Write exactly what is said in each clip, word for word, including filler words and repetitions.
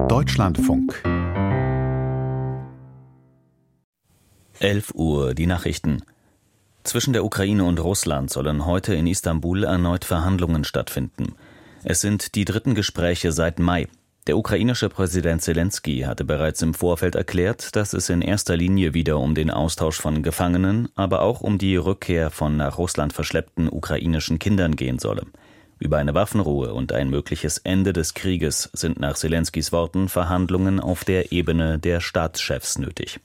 Deutschlandfunk. elf Uhr, die Nachrichten. Zwischen der Ukraine und Russland sollen heute in Istanbul erneut Verhandlungen stattfinden. Es sind die dritten Gespräche seit Mai. Der ukrainische Präsident Selenskyj hatte bereits im Vorfeld erklärt, dass es in erster Linie wieder um den Austausch von Gefangenen, aber auch um die Rückkehr von nach Russland verschleppten ukrainischen Kindern gehen solle. Über eine Waffenruhe und ein mögliches Ende des Krieges sind nach Selenskys Worten Verhandlungen auf der Ebene der Staatschefs nötig.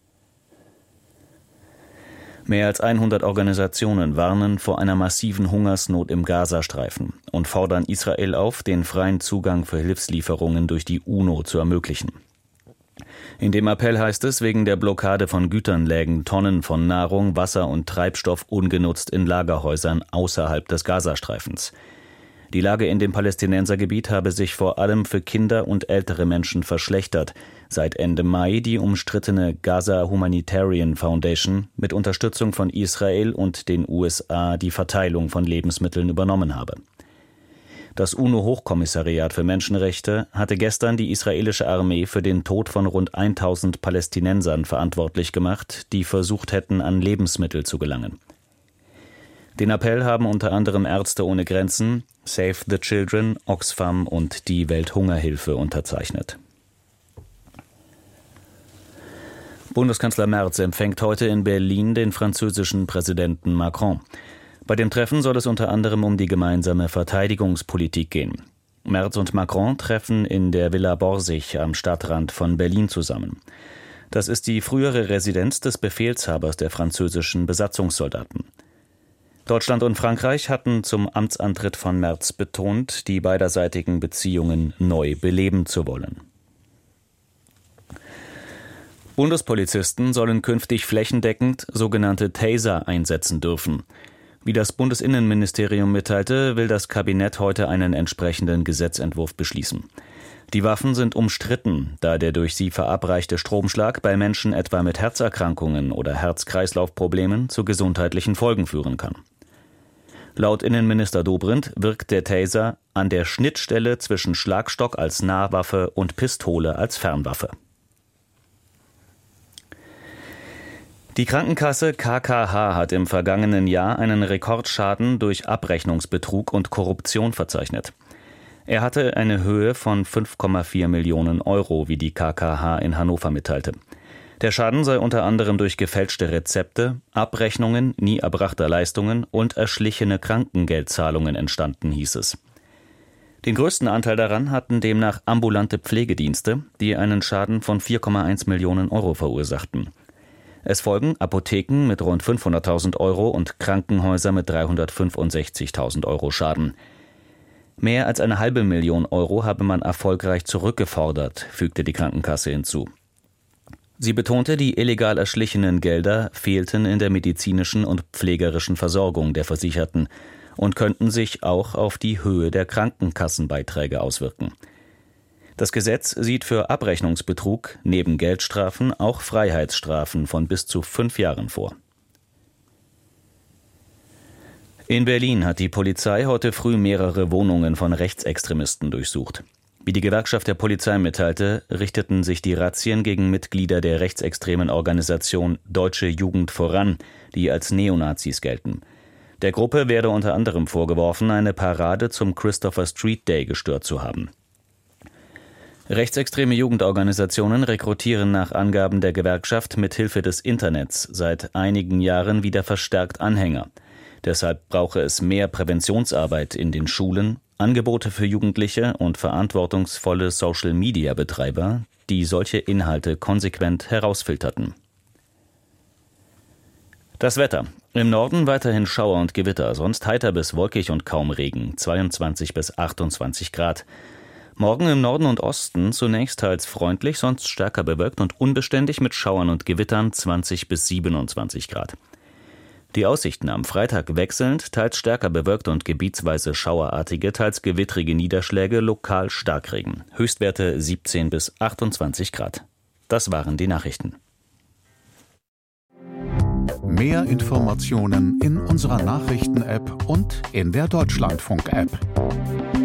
Mehr als hundert Organisationen warnen vor einer massiven Hungersnot im Gazastreifen und fordern Israel auf, den freien Zugang für Hilfslieferungen durch die UNO zu ermöglichen. In dem Appell heißt es, wegen der Blockade von Gütern lägen Tonnen von Nahrung, Wasser und Treibstoff ungenutzt in Lagerhäusern außerhalb des Gazastreifens. Die Lage in dem Palästinensergebiet habe sich vor allem für Kinder und ältere Menschen verschlechtert, seit Ende Mai die umstrittene Gaza Humanitarian Foundation mit Unterstützung von Israel und den U S A die Verteilung von Lebensmitteln übernommen habe. Das UNO-Hochkommissariat für Menschenrechte hatte gestern die israelische Armee für den Tod von rund tausend Palästinensern verantwortlich gemacht, die versucht hätten, an Lebensmittel zu gelangen. Den Appell haben unter anderem Ärzte ohne Grenzen, Save the Children, Oxfam und die Welthungerhilfe unterzeichnet. Bundeskanzler Merz empfängt heute in Berlin den französischen Präsidenten Macron. Bei dem Treffen soll es unter anderem um die gemeinsame Verteidigungspolitik gehen. Merz und Macron treffen in der Villa Borsig am Stadtrand von Berlin zusammen. Das ist die frühere Residenz des Befehlshabers der französischen Besatzungssoldaten. Deutschland und Frankreich hatten zum Amtsantritt von Merz betont, die beiderseitigen Beziehungen neu beleben zu wollen. Bundespolizisten sollen künftig flächendeckend sogenannte Taser einsetzen dürfen. Wie das Bundesinnenministerium mitteilte, will das Kabinett heute einen entsprechenden Gesetzentwurf beschließen. Die Waffen sind umstritten, da der durch sie verabreichte Stromschlag bei Menschen etwa mit Herzerkrankungen oder Herz-Kreislauf-Problemen zu gesundheitlichen Folgen führen kann. Laut Innenminister Dobrindt wirkt der Taser an der Schnittstelle zwischen Schlagstock als Nahwaffe und Pistole als Fernwaffe. Die Krankenkasse K K H hat im vergangenen Jahr einen Rekordschaden durch Abrechnungsbetrug und Korruption verzeichnet. Er hatte eine Höhe von fünf Komma vier Millionen Euro, wie die K K H in Hannover mitteilte. Der Schaden sei unter anderem durch gefälschte Rezepte, Abrechnungen nie erbrachter Leistungen und erschlichene Krankengeldzahlungen entstanden, hieß es. Den größten Anteil daran hatten demnach ambulante Pflegedienste, die einen Schaden von vier Komma eins Millionen Euro verursachten. Es folgen Apotheken mit rund fünfhunderttausend Euro und Krankenhäuser mit dreihundertfünfundsechzigtausend Euro Schaden. Mehr als eine halbe Million Euro habe man erfolgreich zurückgefordert, fügte die Krankenkasse hinzu. Sie betonte, die illegal erschlichenen Gelder fehlten in der medizinischen und pflegerischen Versorgung der Versicherten und könnten sich auch auf die Höhe der Krankenkassenbeiträge auswirken. Das Gesetz sieht für Abrechnungsbetrug neben Geldstrafen auch Freiheitsstrafen von bis zu fünf Jahren vor. In Berlin hat die Polizei heute früh mehrere Wohnungen von Rechtsextremisten durchsucht. Wie die Gewerkschaft der Polizei mitteilte, richteten sich die Razzien gegen Mitglieder der rechtsextremen Organisation Deutsche Jugend voran, die als Neonazis gelten. Der Gruppe werde unter anderem vorgeworfen, eine Parade zum Christopher Street Day gestört zu haben. Rechtsextreme Jugendorganisationen rekrutieren nach Angaben der Gewerkschaft mit Hilfe des Internets seit einigen Jahren wieder verstärkt Anhänger. Deshalb brauche es mehr Präventionsarbeit in den Schulen, Angebote für Jugendliche und verantwortungsvolle Social-Media-Betreiber, die solche Inhalte konsequent herausfilterten. Das Wetter. Im Norden weiterhin Schauer und Gewitter, sonst heiter bis wolkig und kaum Regen, zweiundzwanzig bis achtundzwanzig Grad. Morgen im Norden und Osten zunächst teils freundlich, sonst stärker bewölkt und unbeständig mit Schauern und Gewittern zwanzig bis siebenundzwanzig Grad. Die Aussichten am Freitag wechselnd, teils stärker bewölkt und gebietsweise schauerartige, teils gewittrige Niederschläge, lokal Starkregen. Höchstwerte siebzehn bis achtundzwanzig Grad. Das waren die Nachrichten. Mehr Informationen in unserer Nachrichten-App und in der Deutschlandfunk-App.